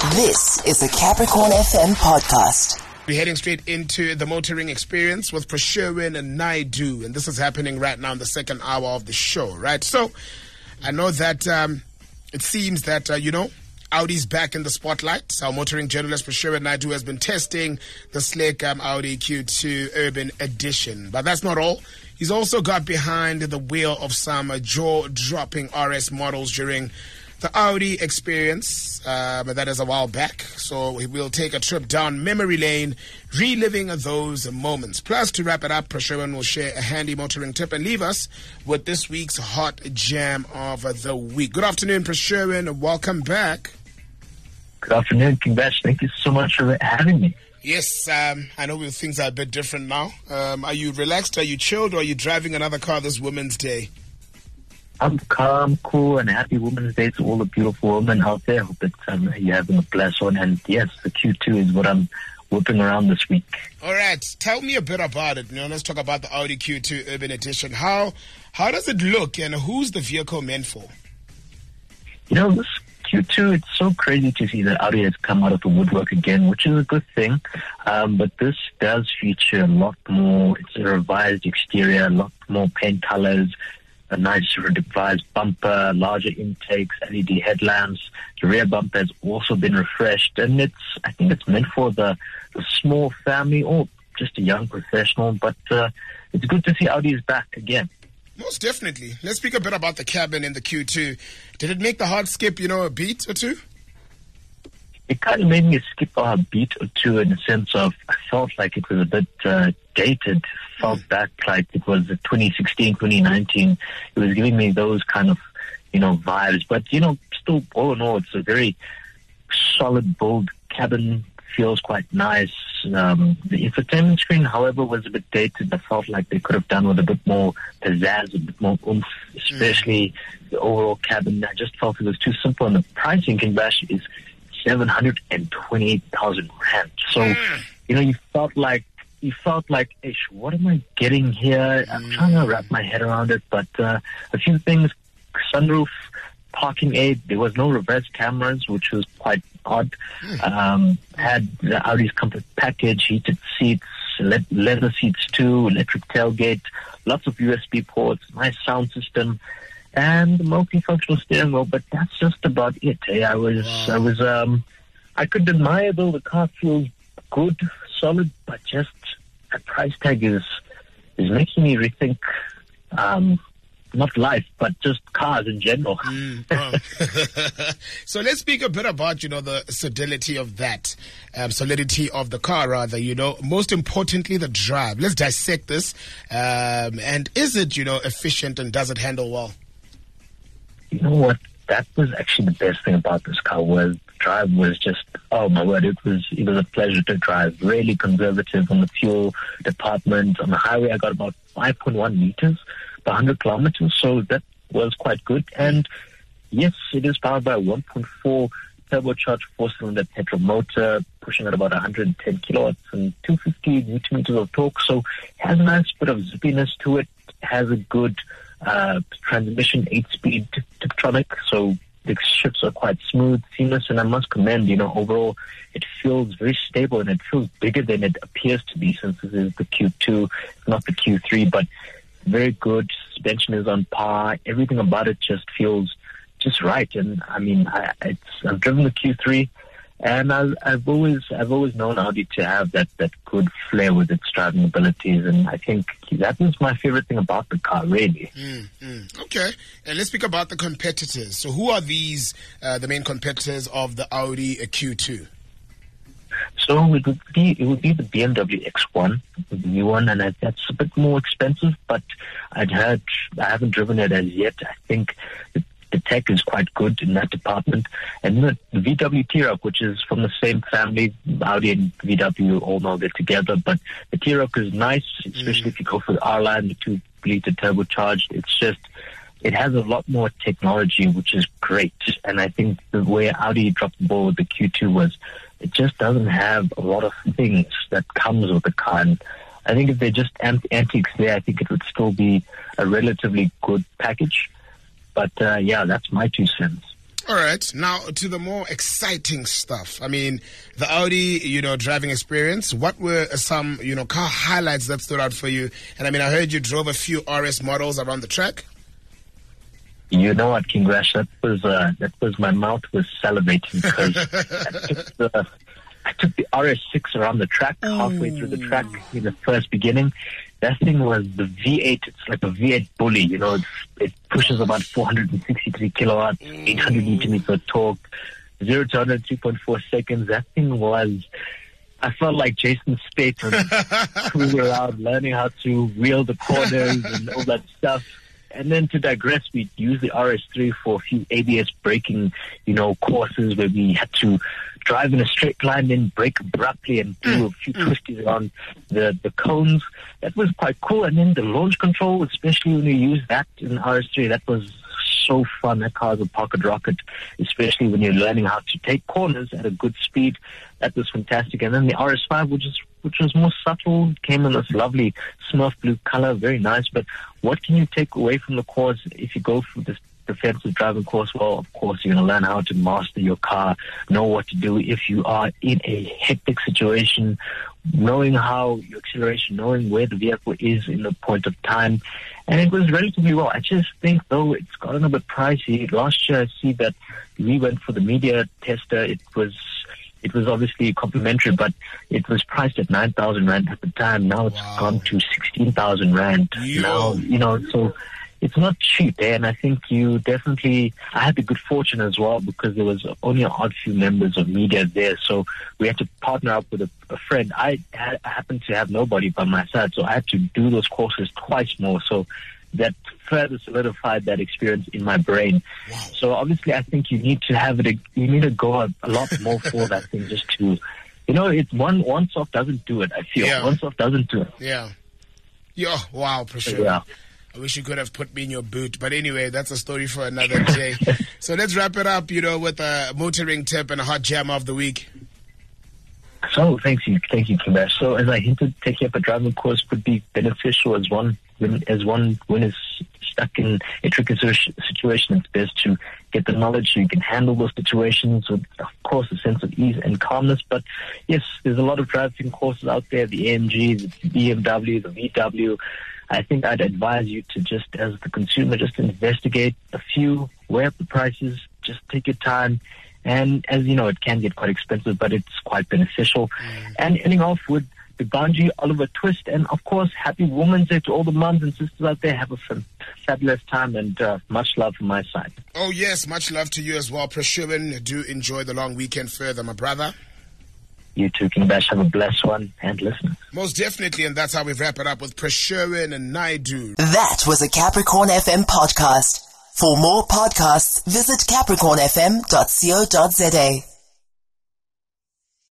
This is the Capricorn FM podcast. We're heading straight into the motoring experience with Prasherwin and Naidu, and this is happening right now in the second hour of the show, right? So, I know that it seems that, Audi's back in the spotlight. Our motoring journalist Prasherwin Naidu has been testing the slick Audi Q2 Urban Edition. But that's not all. He's also got behind the wheel of some jaw-dropping RS models during the Audi experience, that is a while back. So we'll take a trip down memory lane, reliving those moments. Plus, to wrap it up, Prasherwin will share a handy motoring tip and leave us with this week's hot jam of the week. Good afternoon, Prasherwin. Welcome back. Good afternoon, Congrats. Thank you so much for having me. Yes, I know things are a bit different now. Are you relaxed? Are you chilled? Or are you driving another car this Women's Day? I'm calm, cool, and happy Women's Day to all the beautiful women out there. Hope that you're having a blessed one. And yes, the Q2 is what I'm whipping around this week. All right. Tell me a bit about it. Let's talk about the Audi Q2 Urban Edition. How does it look, and who's the vehicle meant for? This Q2, it's so crazy to see that Audi has come out of the woodwork again, which is a good thing. But this does feature a lot more. It's a revised exterior, a lot more paint colors, a nice revised bumper, larger intakes, LED headlamps. The rear bumper has also been refreshed, and I think it's meant for the small family or just a young professional. But it's good to see Audi is back again. Most definitely. Let's speak a bit about the cabin in the Q2. Did it make the heart skip, a beat or two? It kind of made me skip a beat or two in the sense of I felt like it was a bit dated. Felt back like it was 2016, 2019. It was giving me those kind of, vibes. But, still, all in all, it's a very solid build. Cabin feels quite nice. The infotainment screen, however, was a bit dated. I felt like they could have done with a bit more pizzazz, a bit more oomph, especially the overall cabin. I just felt it was too simple. And the pricing, Kinbash, is 728,000 rand. So, you felt like, ish, what am I getting here? I'm trying to wrap my head around it, but a few things: sunroof, parking aid. There was no reverse cameras, which was quite odd. Had the Audi's comfort package, heated seats, leather seats too, electric tailgate, lots of USB ports, nice sound system, and the multifunctional steering wheel. But that's just about it. I could admire though the car feels good, solid, but just a price tag is making me rethink not life, but just cars in general. So let's speak a bit about, the solidity of that, solidity of the car, rather, most importantly, the drive. Let's dissect this. And is it, efficient, and does it handle well? You know what? That was actually the best thing about this car. Was drive was just, oh my word, it was a pleasure to drive. Really conservative on the fuel department. On the highway, I got about 5.1 liters per 100 kilometers, so that was quite good. And yes, it is powered by a 1.4 turbocharged four-cylinder petrol motor, pushing at about 110 kilowatts and 250 newton meters of torque. So it has a nice bit of zippiness to it. Has a good transmission, 8-speed Tiptronic, so the shifts are quite smooth, seamless, and I must commend, overall, it feels very stable and it feels bigger than it appears to be, since this is the Q2, not the Q3, but very good. Suspension is on par. Everything about it just feels just right. And I mean, I've driven the Q3, and I've always known Audi to have that good flair with its driving abilities, and I think that was my favorite thing about the car, really. Okay, and let's speak about the competitors. So who are these, the main competitors of the Audi Q2? So it would be the BMW X1, the new one, and that's a bit more expensive, but I haven't driven it as yet. I think the tech is quite good in that department. And the VW T-Roc, which is from the same family, Audi and VW all know they're together, but the T-Roc is nice, especially if you go for the R-Line, the 2-liter turbocharged. It has a lot more technology, which is great. And I think the way Audi dropped the ball with the Q2 was it just doesn't have a lot of things that comes with the car. And I think if they just antiques there, I think it would still be a relatively good package. But yeah, that's my 2 cents. All right. Now to the more exciting stuff. I mean, the Audi, driving experience. What were some, car highlights that stood out for you? And I mean, I heard you drove a few RS models around the track. You know what, King Rash? That was my mouth was salivating because I took the RS6 around the track, halfway through the track in the first beginning. That thing was the V8. It's like a V8 bully. It pushes about 463 kilowatts, 800 Newton meter torque, 0 to 100 3.4 seconds. That thing was, I felt like Jason Statham cruising around, learning how to wheel the corners and all that stuff. And then to digress, we used the RS3 for a few ABS braking, courses where we had to drive in a straight line, then brake abruptly and do a few twisties around the cones. That was quite cool. And then the launch control, especially when you use that in RS3, that was so fun. That car is a pocket rocket, especially when you're learning how to take corners at a good speed. That was fantastic. And then the RS5, which was more subtle, came in this lovely Smurf blue color, very nice. But what can you take away from the course if you go for this defensive driving course? Well, of course, you're going to learn how to master your car, know what to do if you are in a hectic situation, knowing how your acceleration, knowing where the vehicle is in the point of time. And it was relatively well. I just think, though, it's gotten a bit pricey. Last year, I see that we went for the media tester. It was obviously complimentary, but it was priced at 9,000 Rand at the time. Now it's gone to 16,000 Rand. Now, so it's not cheap, and I think I had the good fortune as well because there was only an odd few members of media there, so we had to partner up with a friend. I happened to have nobody by my side, so I had to do those courses twice more, so that further solidified that experience in my brain. Wow. So obviously I think you need to go a lot more for that thing just to, it's one off doesn't do it, I feel. Yeah. One off doesn't do it. Yeah. Wow, for sure. Yeah. I wish you could have put me in your boot. But anyway, that's a story for another day. So let's wrap it up, with a motoring tip and a hot jam of the week. So thank you, Kimesh. So as I hinted, taking up a driving course would be beneficial as one when is stuck in a tricky situation. It's best to get the knowledge so you can handle those situations with, of course, a sense of ease and calmness. But yes, there's a lot of driving courses out there, the AMG, the BMW, the VW. I think I'd advise you to just, as the consumer, just investigate a few, weigh up the prices, just take your time. And as you know, it can get quite expensive, but it's quite beneficial. And ending off with the Ganji Oliver Twist. And of course, happy Women's Day to all the mums and sisters out there. Have a fabulous time and much love from my side. Oh, yes, much love to you as well. Prashurban, do enjoy the long weekend further, my brother. You too, King Bash. Have a blessed one and listen. Most definitely, and that's how we wrap it up with Prashurban and Naidu. That was a Capricorn FM podcast. For more podcasts, visit capricornfm.co.za.